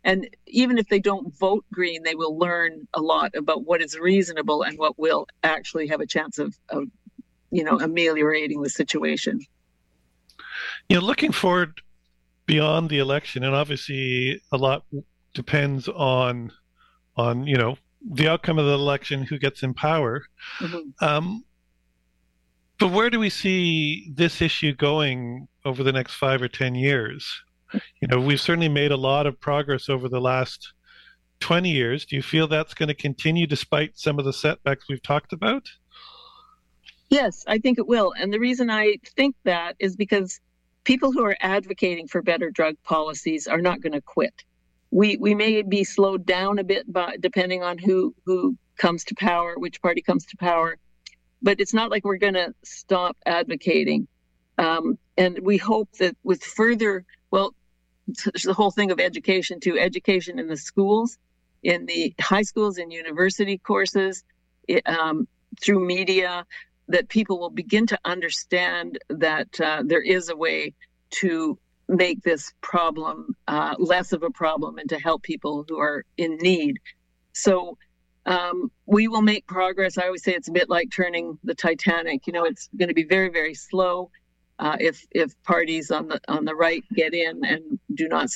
And even if they don't vote Green, they will learn a lot about what is reasonable and what will actually have a chance of ameliorating the situation. Looking forward beyond the election, and obviously a lot depends on the outcome of the election, who gets in power. Mm-hmm. But where do we see this issue going over the next 5 or 10 years? We've certainly made a lot of progress over the last 20 years. Do you feel that's going to continue despite some of the setbacks we've talked about? Yes, I think it will. And the reason I think that is because people who are advocating for better drug policies are not going to quit. We may be slowed down a bit depending on who comes to power, which party comes to power, but it's not like we're going to stop advocating. And we hope that with further, there's the whole thing of education too, education in the schools, in the high schools and university courses, through media, that people will begin to understand that there is a way to make this problem less of a problem and to help people who are in need. So we will make progress. I always say it's a bit like turning the Titanic. It's going to be very, very slow if parties on the right get in and do not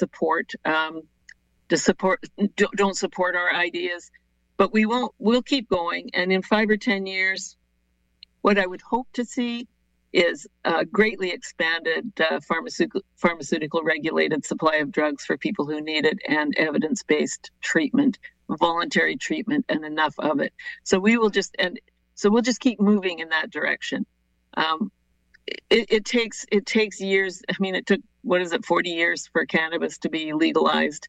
don't support our ideas. But we'll keep going. And in 5 or 10 years, what I would hope to see is a greatly expanded pharmaceutical regulated supply of drugs for people who need it, and evidence-based treatment, voluntary treatment, and enough of it. So we'll just keep moving in that direction. It takes years. I mean, it took 40 years for cannabis to be legalized.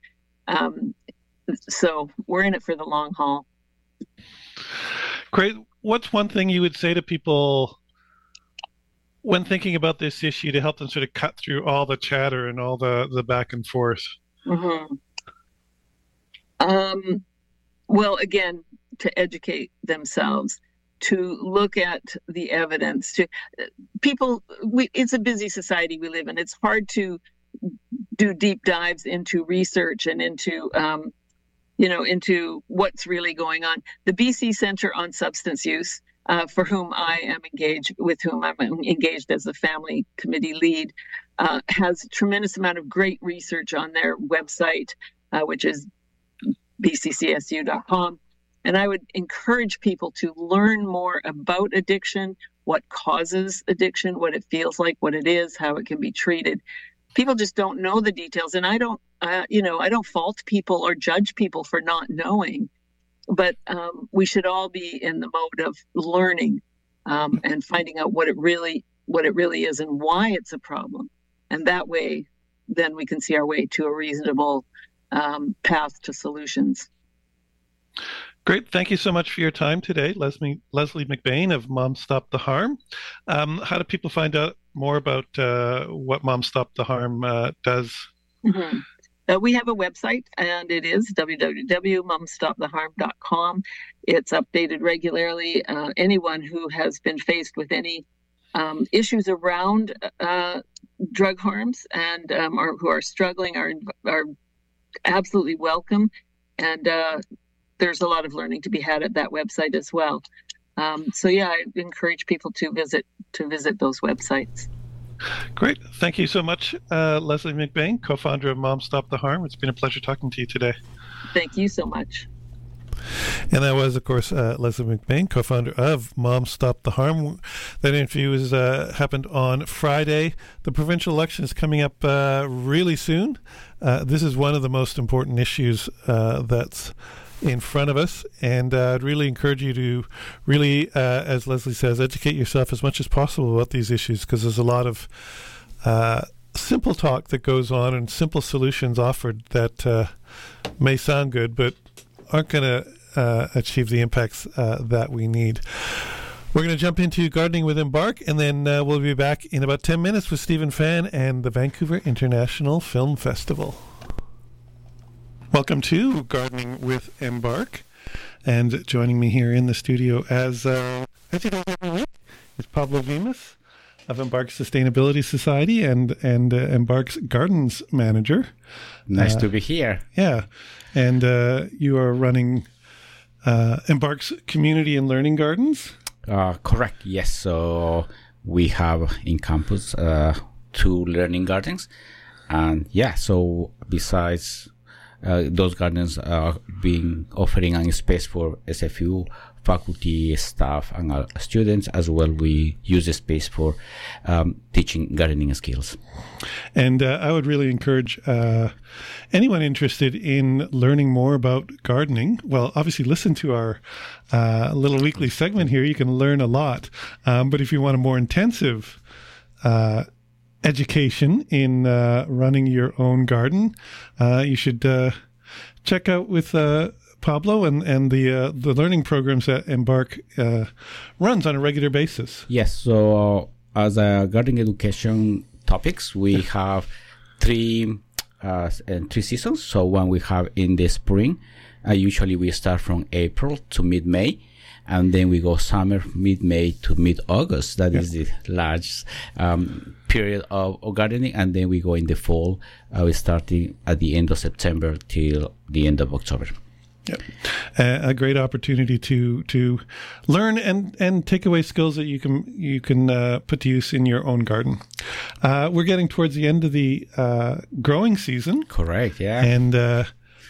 So we're in it for the long haul. Great. What's one thing you would say to people when thinking about this issue to help them sort of cut through all the chatter and all the back and forth? Mm-hmm. Well, again, to educate themselves, to look at the evidence. It's a busy society we live in. It's hard to do deep dives into research and into what's really going on. The BC Centre on Substance Use, with whom I'm engaged as the family committee lead, has a tremendous amount of great research on their website, which is bccsu.com. And I would encourage people to learn more about addiction, what causes addiction, what it feels like, what it is, how it can be treated. People just don't know the details. And I don't fault people or judge people for not knowing, but we should all be in the mode of learning and finding out what it really is and why it's a problem. And that way, then we can see our way to a reasonable path to solutions. Great. Thank you so much for your time today, Leslie McBain of Moms Stop the Harm. How do people find out more about what Moms Stop the Harm does? Mm-hmm. We have a website, and it is www.momstoptheharm.com. It's updated regularly. Anyone who has been faced with any issues around drug harms and who are struggling are absolutely welcome. And there's a lot of learning to be had at that website as well. I encourage people to visit those websites. Great. Thank you so much, Leslie McBain, co-founder of Moms Stop the Harm. It's been a pleasure talking to you today. Thank you so much. And that was, of course, Leslie McBain, co-founder of Moms Stop the Harm. That interview happened on Friday. The provincial election is coming up really soon. This is one of the most important issues that's in front of us, and I'd really encourage you to really, as Leslie says, educate yourself as much as possible about these issues, because there's a lot of simple talk that goes on and simple solutions offered that may sound good but aren't going to achieve the impacts that we need. We're going to jump into Gardening with Embark, and then we'll be back in about 10 minutes with Stephen Fan and the Vancouver International Film Festival. Welcome to Gardening with Embark, and joining me here in the studio as you know every week is Pablo Vimas of Embark Sustainability Society and Embark's Gardens Manager. Nice to be here. Yeah. And you are running Embark's Community and Learning Gardens? Correct, yes. So we have in campus 2 learning gardens. And yeah, so besides those gardens are offering a space for SFU faculty, staff, and students as well. We use the space for teaching gardening skills. And I would really encourage anyone interested in learning more about gardening. Well, obviously, listen to our little weekly segment here. You can learn a lot. But if you want a more intensive education in running your own garden, you should check out with Pablo and the learning programs that Embark runs on a regular basis. Yes, so as a gardening education topics, we have 3 seasons. So one we have in the spring. Usually we start from April to mid-May. And then we go summer, mid-May to mid-August. That is the large period of gardening. And then we go in the fall. We're starting at the end of September till the end of October. Yep. A great opportunity to learn and take away skills that you can put to use in your own garden. We're getting towards the end of the growing season. Correct, yeah. And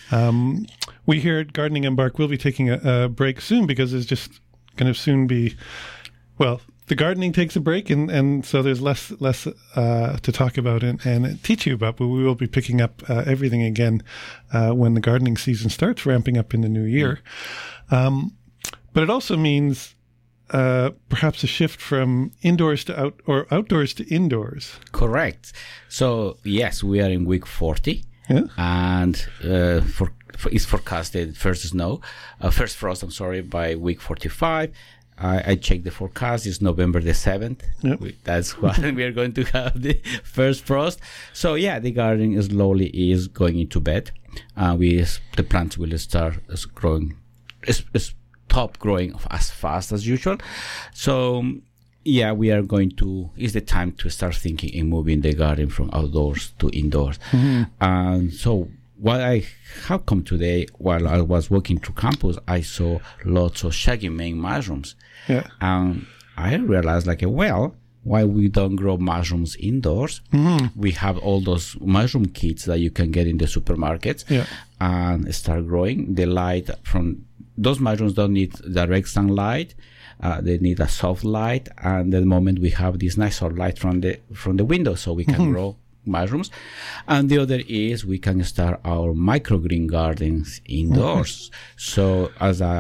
we here at Gardening Embark will be taking a break soon because it's just going to soon be, well, the gardening takes a break, and so there's less to talk about and teach you about, but we will be picking up everything again when the gardening season starts, ramping up in the new year. But it also means perhaps a shift from indoors to outdoors to indoors. Correct. So, yes, we are in week 40. Yeah. And it's forecasted first frost, by week 45. I checked the forecast. It's November the 7th. Yep. That's when we are going to have the first frost. So yeah, the garden slowly is going into bed. The plants will start growing, stop growing as fast as usual. So yeah, we are going to. It's the time to start thinking in moving the garden from outdoors to indoors. Mm-hmm. And so what I have come today, while I was walking through campus, I saw lots of shaggy mane mushrooms. Yeah. And I realized, why we don't grow mushrooms indoors? Mm-hmm. We have all those mushroom kits that you can get in the supermarkets, and start growing. The light from those mushrooms don't need direct sunlight. They need a soft light, and at the moment we have this nice soft light from the window, so we can grow mushrooms. And the other is we can start our microgreen gardens indoors. So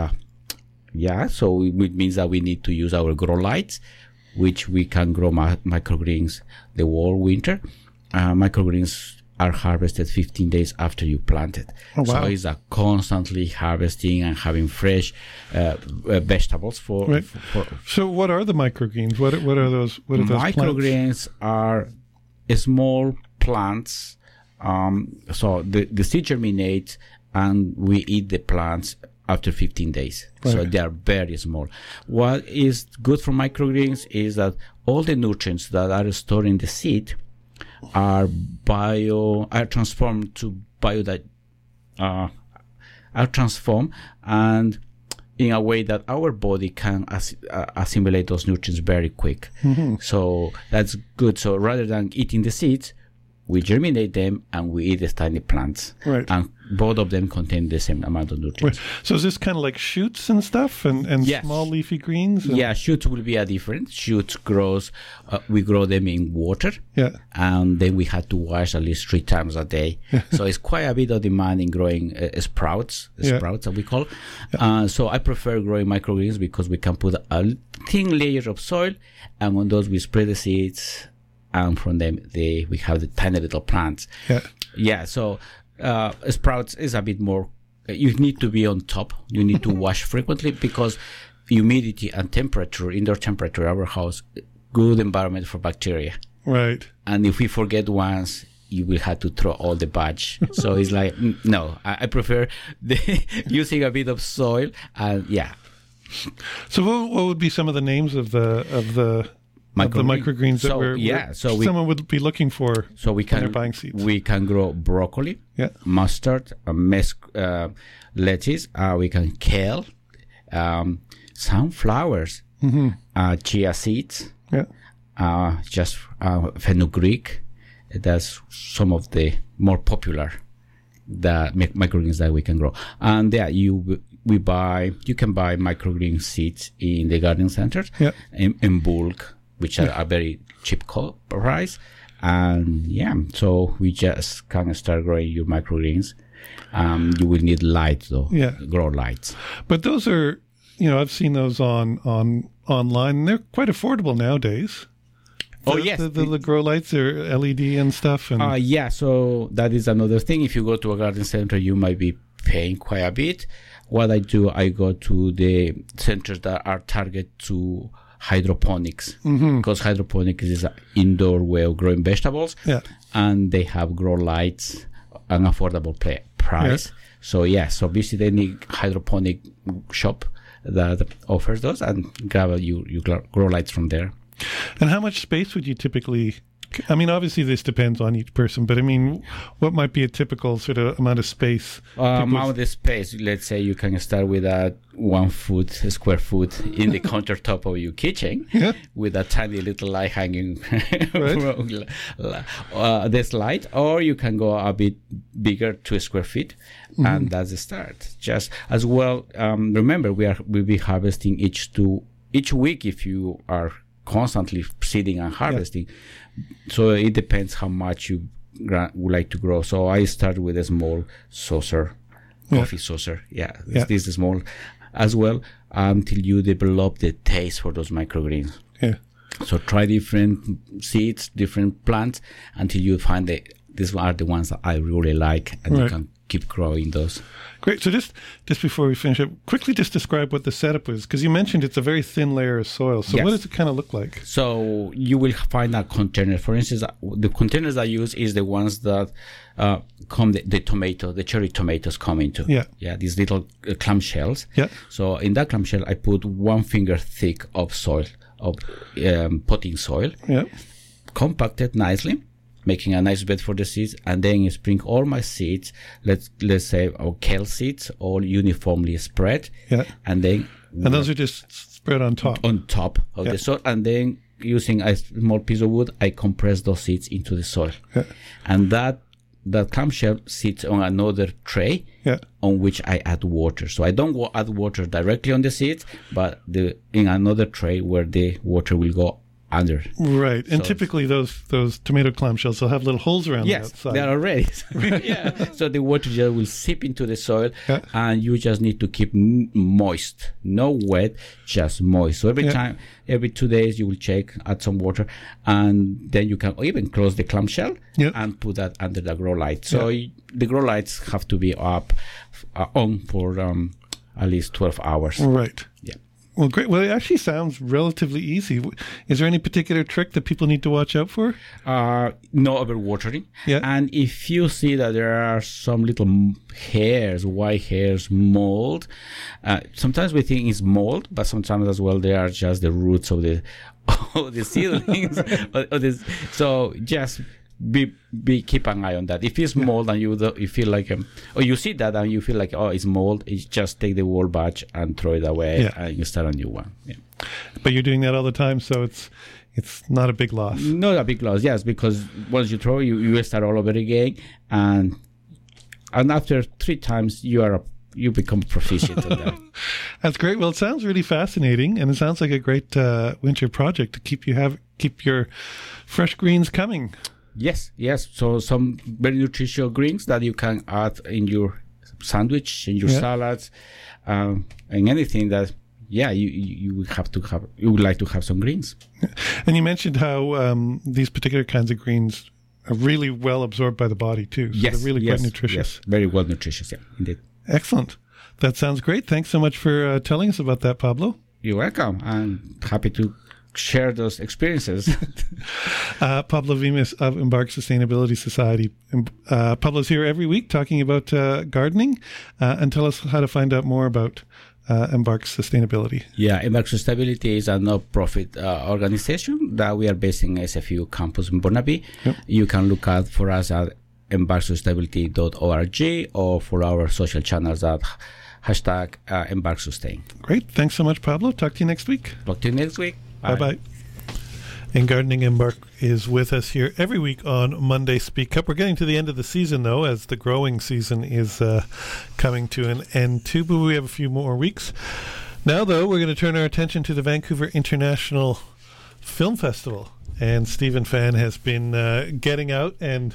so it means that we need to use our grow lights, which we can grow microgreens the whole winter. Microgreens are harvested 15 days after you plant it. Oh, wow. So it's a constantly harvesting and having fresh vegetables for. So what are the microgreens? What are those? What are those microgreens? Are small plants. So the seed germinates, and we eat the plants after 15 days. Right. So they are very small. What is good for microgreens is that all the nutrients that are stored in the seed are transformed to are transformed, and in a way that our body can assimilate those nutrients very quick. Mm-hmm. So that's good. So rather than eating the seeds, we germinate them and we eat the tiny plants. Right. And both of them contain the same amount of nutrients. Right. So is this kind of like shoots and stuff and yes. small leafy greens? Yeah, shoots will be a different. Shoots grows, we grow them in water. Yeah. And then we had to wash at least 3 times a day. So it's quite a bit of demand in growing sprouts that we call. Yeah. So I prefer growing microgreens because we can put a thin layer of soil, and on those we spread the seeds, and from them we have the tiny little plants. Yeah. So sprouts is a bit more. You need to be on top. You need to wash frequently because humidity and temperature, indoor temperature, our house, good environment for bacteria. Right. And if we forget once, you will have to throw all the batch. So it's like no. I prefer using a bit of soil and yeah. So what would be some of the names of the of the microgreens that someone would be looking for when they're buying seeds. We can grow broccoli, mustard, lettuce. We can kale, sunflowers, chia seeds, just fenugreek. That's some of the more popular microgreens that we can grow. And you can buy microgreen seeds in the garden centers in bulk, which are a very cheap price. And so we just can start growing your microgreens. You will need light though, grow lights. But those are, I've seen those on online, and they're quite affordable nowadays. Yes. The grow lights are LED and stuff. And so that is another thing. If you go to a garden center, you might be paying quite a bit. What I do, I go to the centers that are targeted to hydroponics, because hydroponics is an indoor way of growing vegetables, and they have grow lights, an affordable price. So visit any hydroponic shop that offers those and grab your grow lights from there. And how much space would you typically, obviously this depends on each person, but what might be a typical sort of amount of space? Amount of space, let's say you can start with a 1 square foot in the countertop of your kitchen with a tiny little light hanging from this light, or you can go a bit bigger, 2 square feet, and that's the start. Just as well, remember we'll be harvesting each week if you are constantly seeding and harvesting. So it depends how much you would like to grow. So I start with a small saucer, coffee saucer. This is small as well, until you develop the taste for those microgreens. So try different seeds, different plants, until you find these are the ones that I really like, and you can keep growing those. Great. So just before we finish up, quickly just describe what the setup is, because you mentioned it's a very thin layer of soil. So what does it kind of look like? So you will find a container. For instance, the containers I use is the ones that the cherry tomatoes come into. These little clamshells. So in that clamshell, I put 1 finger thick of soil, of potting soil, compacted nicely, making a nice bed for the seeds, and then sprinkle all my seeds, let's say our kale seeds, all uniformly spread, and those are just spread on top of the soil, and then using a small piece of wood, I compress those seeds into the soil, and that clamshell sits on another tray on which I add water. So I don't add water directly on the seeds, but in another tray where the water will go under. Right. And typically those tomato clamshells will have little holes around the outside. They are already. So the water just will seep into the soil, and you just need to keep moist. No wet, just moist. So every 2 days you will check, add some water, and then you can even close the clamshell and put that under the grow light. So the grow lights have to be on for at least 12 hours. Right. Well, great. Well, it actually sounds relatively easy. Is there any particular trick that people need to watch out for? No overwatering. And if you see that there are some little white hairs, mold, sometimes we think it's mold, but sometimes as well they are just the roots of the seedlings. So just keep an eye on that. If it's mold and you feel like or you see that and you feel like it's mold, you just take the whole batch and throw it away and you start a new one. But you're doing that all the time, so it's not a big loss. Not a big loss, yes, because once you throw, you start all over again, and after 3 times you become proficient on that. That's great. Well, it sounds really fascinating, and it sounds like a great winter project to keep your fresh greens coming. Yes. So some very nutritious greens that you can add in your sandwich, in your salads, and anything that you would like to have some greens. And you mentioned how these particular kinds of greens are really well absorbed by the body too. So they're really quite nutritious. Yes, very well nutritious, indeed. Excellent. That sounds great. Thanks so much for telling us about that, Pablo. You're welcome. I'm happy to share those experiences. Pablo Vimes of Embark Sustainability Society. Pablo's here every week talking about gardening, and tell us how to find out more about Embark Sustainability? Yeah, Embark Sustainability is a non-profit organization that we are based in SFU campus in Burnaby. Yep. You can look out for us at embarksustainability.org or for our social channels at #EmbarkSustain. Great. Thanks so much, Pablo. Talk to you next week. Talk to you next week. Bye-bye. And Gardening Embark is with us here every week on Monday Speak Up. We're getting to the end of the season, though, as the growing season is coming to an end, too. But we have a few more weeks. Now, though, we're going to turn our attention to the Vancouver International Film Festival. And Stephen Fan has been getting out and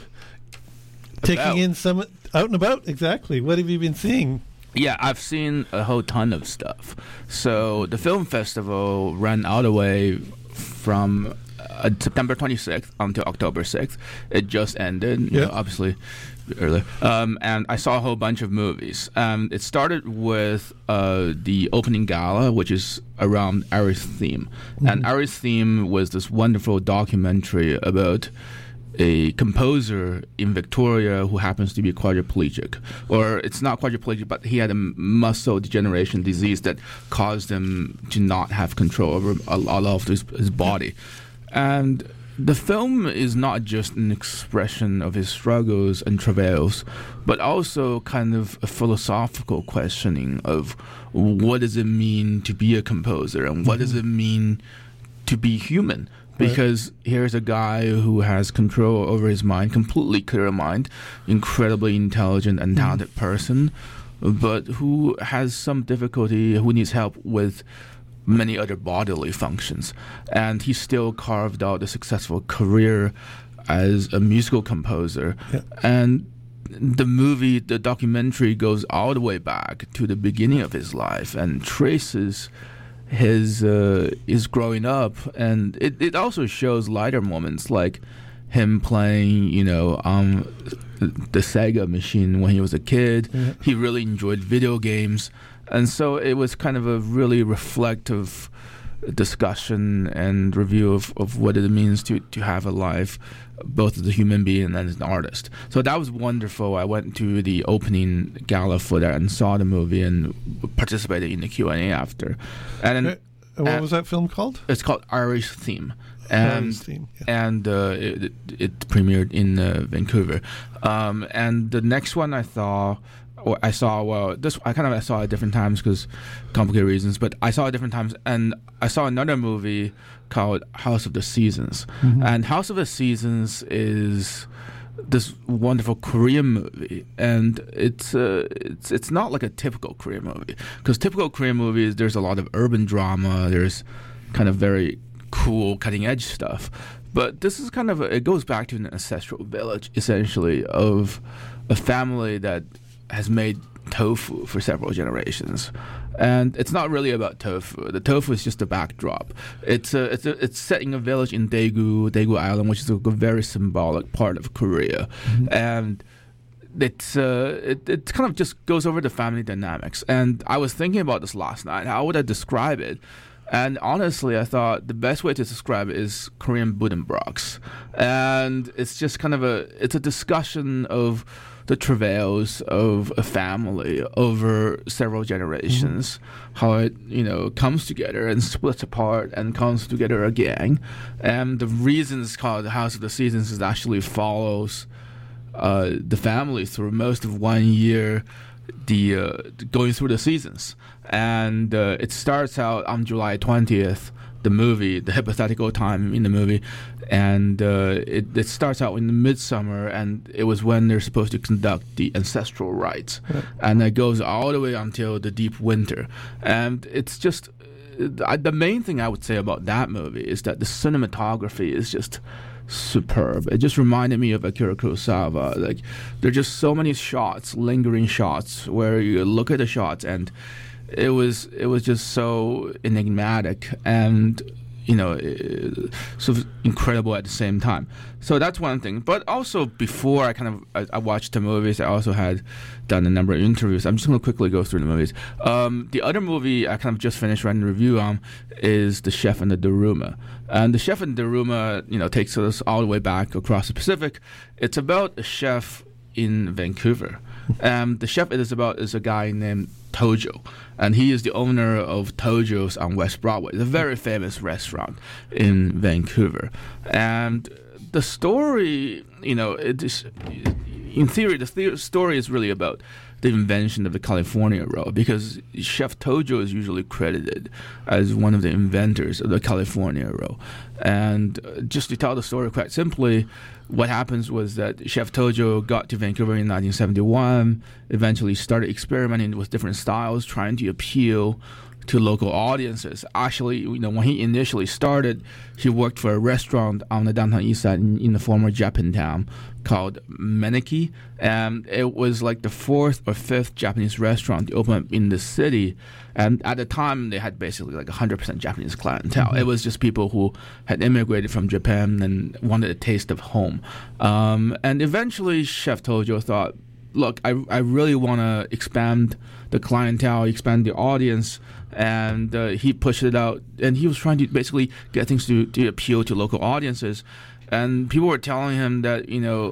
taking in some out and about. Exactly. What have you been seeing? Yeah, I've seen a whole ton of stuff. So the film festival ran all the way from September 26th until October 6th. It just ended, you know, obviously earlier. And I saw a whole bunch of movies. It started with the opening gala, which is around Ari's Theme. Mm-hmm. And Ari's Theme was this wonderful documentary about a composer in Victoria who happens to be quadriplegic. Or it's not quadriplegic, but he had a muscle degeneration disease that caused him to not have control over a lot of his body. And the film is not just an expression of his struggles and travails, but also kind of a philosophical questioning of what does it mean to be a composer and what does it mean to be human? Because here's a guy who has control over his mind, completely clear mind, incredibly intelligent and talented person, but who has some difficulty, who needs help with many other bodily functions. And he still carved out a successful career as a musical composer. Yeah. And the documentary goes all the way back to the beginning of his life and traces his growing up, and it also shows lighter moments like him playing, the Sega machine when he was a kid. Mm-hmm. He really enjoyed video games, and so it was kind of a really reflective discussion and review of what it means to have a life, both as a human being and as an artist. So that was wonderful. I went to the opening gala for that and saw the movie and participated in the Q&A after. And what was that film called? It's called Ari's Theme. Ari's Theme, yeah. And it premiered in Vancouver. And the next one I saw at different times because complicated reasons, but I saw it different times, and I saw another movie called House of the Seasons. Mm-hmm. And House of the Seasons is this wonderful Korean movie, and it's not like a typical Korean movie, because typical Korean movies, there's a lot of urban drama, there's kind of very cool cutting edge stuff, but this is kind of it goes back to an ancestral village essentially of a family that has made tofu for several generations. And it's not really about tofu. The tofu is just a backdrop. It's set in a village in Daegu Island, which is a very symbolic part of Korea. Mm-hmm. And it kind of just goes over the family dynamics. And I was thinking about this last night. How would I describe it? And honestly, I thought the best way to describe it is Korean Buddenbrooks. And it's just kind of it's a discussion of the travails of a family over several generations, how it comes together and splits apart and comes together again. And the reason it's called the House of the Seasons is actually follows the family through most of 1 year, going through the seasons. And it starts out on July 20th, the movie, the hypothetical time in the movie, and it starts out in the midsummer, and it was when they're supposed to conduct the ancestral rites, and it goes all the way until the deep winter. And it's just the main thing I would say about that movie is that the cinematography is just superb. It just reminded me of Akira Kurosawa. Like, there are just so many shots, lingering shots, where you look at the shots and it was just so enigmatic and sort of incredible at the same time. So that's one thing. But also before I watched the movies, I also had done a number of interviews. I'm just going to quickly go through the movies. The other movie I kind of just finished writing a review on is The Chef and the Daruma. And The Chef and the Daruma, takes us all the way back across the Pacific. It's about a chef in Vancouver The chef it is about is a guy named Tojo, and he is the owner of Tojo's on West Broadway, the very famous restaurant in Vancouver. And the story, it is, in theory, the story is really about the invention of the California roll, because Chef Tojo is usually credited as one of the inventors of the California roll. And just to tell the story quite simply, what happens was that Chef Tojo got to Vancouver in 1971, eventually started experimenting with different styles, trying to appeal to local audiences. Actually, when he initially started, he worked for a restaurant on the downtown east side in the former Japantown called Meniki, and it was like the 4th or 5th Japanese restaurant to open up in the city. And at the time, they had basically like 100% Japanese clientele. It was just people who had immigrated from Japan and wanted a taste of home. And eventually, Chef Tojo thought, look, I really want to expand the clientele, expand the audience, and he pushed it out. And he was trying to basically get things to appeal to local audiences. And people were telling him that,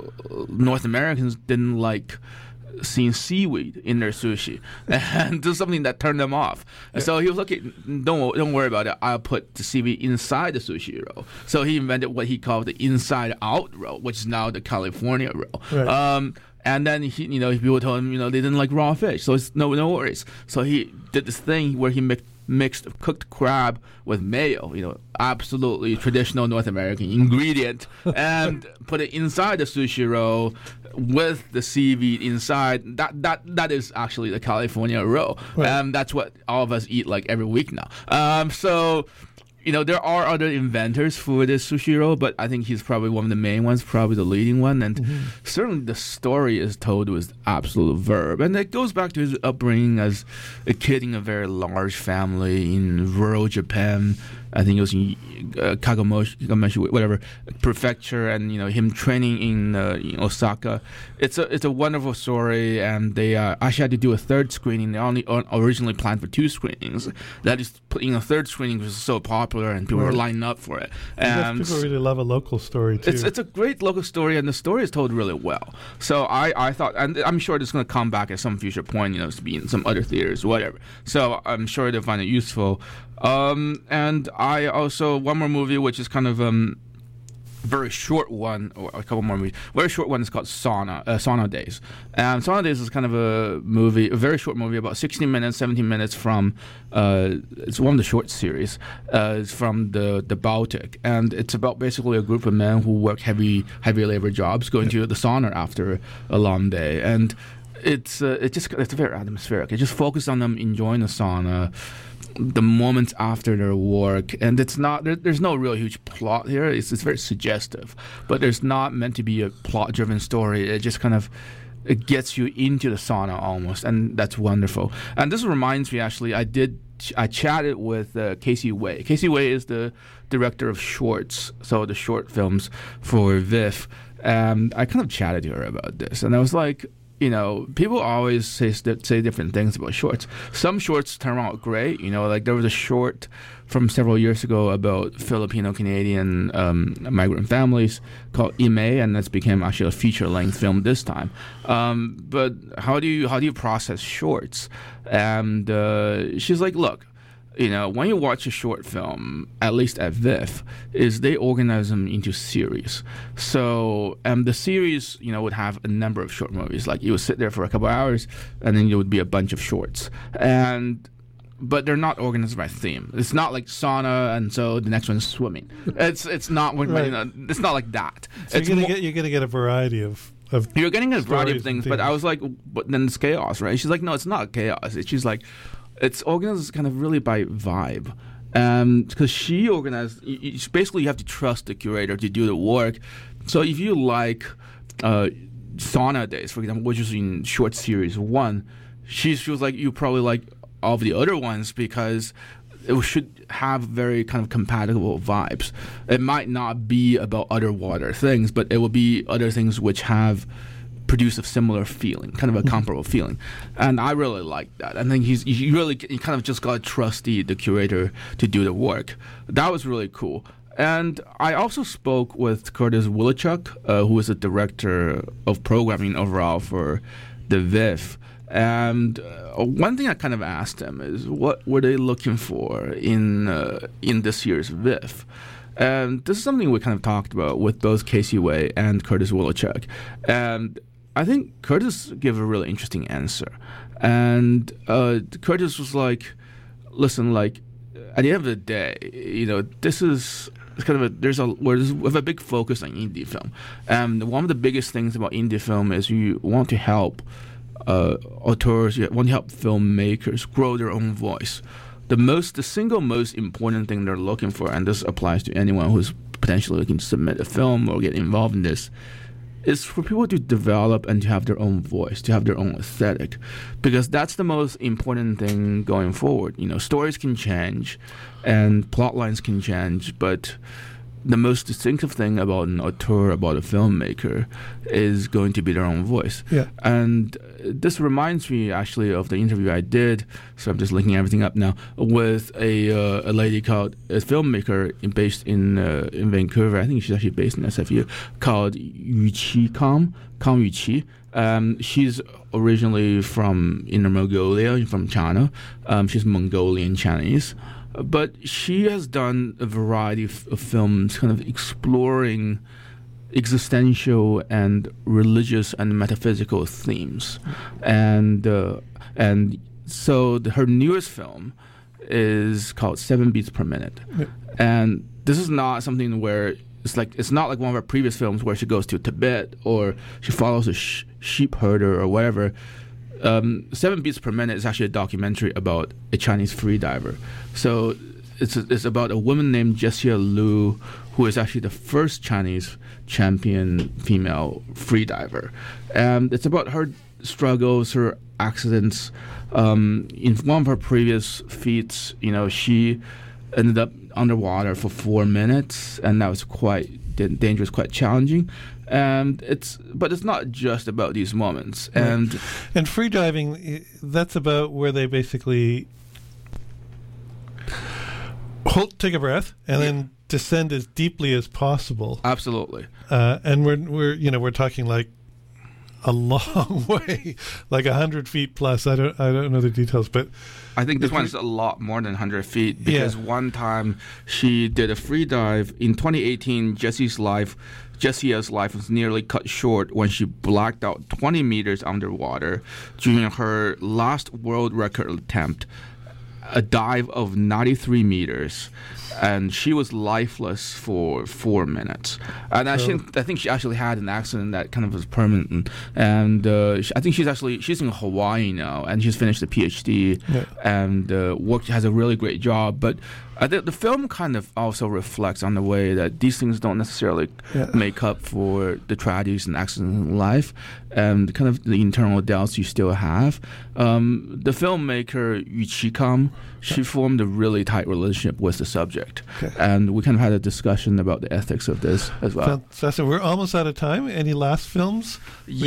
North Americans didn't like seeing seaweed in their sushi, and this is something that turned them off. Yeah. So he was like, don't worry about it. I'll put the seaweed inside the sushi roll. So he invented what he called the inside-out roll, which is now the California roll. Right. And then people told him, they didn't like raw fish, so it's no worries. So he did this thing where he mixed cooked crab with mayo, absolutely traditional North American ingredient, and put it inside the sushi roll with the seaweed inside. That is actually the California roll. Right. That's what all of us eat like every week now. So there are other inventors for this sushi roll, but I think he's probably one of the main ones, probably the leading one. And certainly the story is told with absolute verve. And it goes back to his upbringing as a kid in a very large family in rural Japan. I think it was in Kagameshi, whatever, prefecture, and him training in Osaka. It's a wonderful story, and they actually had to do a third screening. They only originally planned for 2 screenings. That is, putting a third screening was so popular, and people were lining up for it. And people really love a local story too. It's a great local story, and the story is told really well. So I thought, and I'm sure it's going to come back at some future point, to be in some other theaters, whatever. So I'm sure they'll find it useful. And I also, one more movie, which is kind of very short one, or a couple more movies. Very short one is called Sauna Days. And Sauna Days is kind of a very short movie, about 16 minutes, 17 minutes from, it's one of the short series. It's from the Baltic. And it's about basically a group of men who work heavy labor jobs, going to the sauna after a long day. And it's very atmospheric. It just focuses on them enjoying the sauna, the moments after their work, and it's not there's no real huge plot here. It's very suggestive, but there's not meant to be a plot-driven story. It just kind of it gets you into the sauna almost, and that's wonderful. And this reminds me, actually, I chatted with Casey Wei. Casey Wei is the director of shorts, so the short films for VIFF. And I kind of chatted to her about this, and I was like, people always say different things about shorts. Some shorts turn out great. Like there was a short from several years ago about Filipino-Canadian migrant families called Ime, and that's became actually a feature-length film this time. But how do you process shorts? And she's like, look, when you watch a short film, at least at VIFF, is they organize them into series. So, the series, would have a number of short movies. Like, you would sit there for a couple hours, and then there would be a bunch of shorts. But they're not organized by theme. It's not like sauna, and so the next one's swimming. It's not. Right. It's not like that. So you're gonna get a variety of you're getting a variety of things. But I was like, but then it's chaos, right? She's like, no, it's not chaos. She's like, it's organized kind of really by vibe. Because she organized, basically you have to trust the curator to do the work. So if you like Sauna Days, for example, which is in short series 1, she was like, you probably like all of the other ones because it should have very kind of compatible vibes. It might not be about other water things, but it will be other things which have produce a similar feeling, kind of a comparable feeling. And I really like that. I think you kind of just got to trust the curator to do the work. That was really cool. And I also spoke with Curtis Wilichuk, who is the director of programming overall for the VIFF. And one thing I kind of asked them is, what were they looking for in this year's VIFF? And this is something we kind of talked about with both Casey Wei and Curtis Wolochuk. And I think Curtis gave a really interesting answer. And Curtis was like, listen, like, at the end of the day, this is kind of we have a big focus on indie film. And one of the biggest things about indie film is you want to help auteurs, you want to help filmmakers grow their own voice. The single most important thing they're looking for, and this applies to anyone who's potentially looking to submit a film or get involved in this, is for people to develop and to have their own voice, to have their own aesthetic, because that's the most important thing going forward. Stories can change and plot lines can change, but the most distinctive thing about an auteur, about a filmmaker, is going to be their own voice. Yeah. And this reminds me actually of the interview I did, so I'm just looking everything up now, with a lady called, a filmmaker based in Vancouver. I think she's actually based in SFU, called Yuqi Kang Yuqi. She's originally from Inner Mongolia, from China. She's Mongolian Chinese. But she has done a variety of films kind of exploring existential and religious and metaphysical themes. And so her newest film is called 7 Beats Per Minute. Yeah. And this is not something where it's not like one of her previous films where she goes to Tibet or she follows a sheep herder or whatever. 7 Beats Per Minute is actually a documentary about a Chinese freediver. So it's about a woman named Jessica Liu, who is actually the first Chinese champion female freediver. And it's about her struggles, her accidents. In one of her previous feats, she ended up underwater for 4 minutes, and that was quite dangerous, quite challenging. And it's not just about these moments. Right. And freediving, that's about where they basically take a breath and then descend as deeply as possible. Absolutely. And we're talking like a long way, like 100 feet plus. I don't know the details, but I think this one's a lot more than 100 feet because one time she did a free dive in 2018. Jessica's life was nearly cut short when she blacked out 20 meters underwater during her last world record attempt, a dive of 93 meters, and she was lifeless for 4 minutes. And I think she actually had an accident that kind of was permanent. And I think she's in Hawaii now, and she's finished a PhD and has a really great job. But I think the film kind of also reflects on the way that these things don't necessarily make up for the tragedies and accidents in life, and kind of the internal doubts you still have. The filmmaker Yuqi Kang, she formed a really tight relationship with the subject, and we kind of had a discussion about the ethics of this as well. So we're almost out of time. Any last films?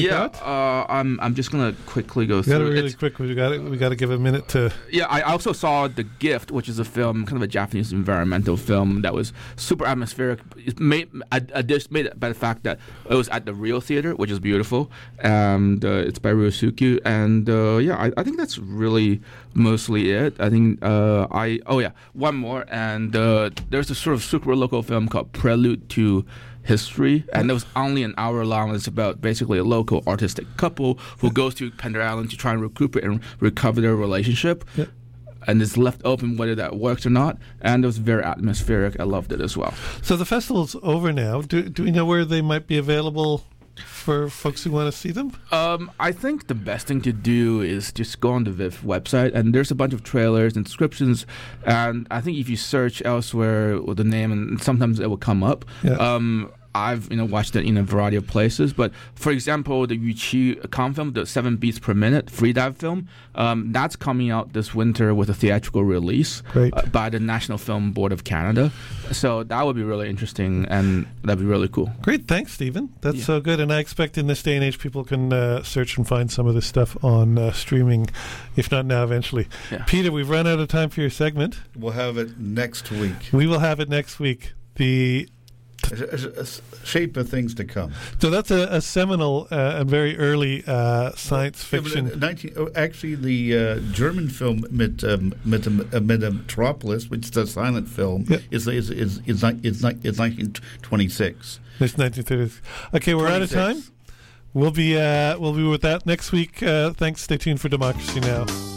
I'm just gonna quickly go through. Really quick. We got to give a minute to. Yeah, I also saw The Gift, which is a film, kind of a Japanese environmental film that was super atmospheric. It's made by the fact that it was at the Rio Theater, which is beautiful, and it's by Ryosuke. And I think that's really mostly it. I think one more, and there's a sort of super local film called Prelude to History, and it was only an hour long. It's about basically a local artistic couple who goes to Pender Island to try and recuperate and recover their relationship. Yeah. And it's left open whether that works or not. And it was very atmospheric. I loved it as well. So the festival's over now. Do we know where they might be available for folks who want to see them? I think the best thing to do is just go on the VIFF website, and there's a bunch of trailers and descriptions. And I think if you search elsewhere with the name, and sometimes it will come up. Yeah. I've watched it in a variety of places, but for example, the Yuqi Kang film, the 7 Beats Per Minute freedive film, that's coming out this winter with a theatrical release by the National Film Board of Canada. So that would be really interesting, and that'd be really cool. Great, thanks, Stephen. That's so good, and I expect in this day and age people can search and find some of this stuff on streaming, if not now, eventually. Yeah. Peter, we've run out of time for your segment. We'll have it next week. We will have it next week. The shape of things to come. So that's a seminal and very early science fiction. Actually, the German film Metropolis, which is a silent film, is 1926. It's 1930s. Okay, we're 26. Out of time. We'll be with that next week. Thanks. Stay tuned for Democracy Now!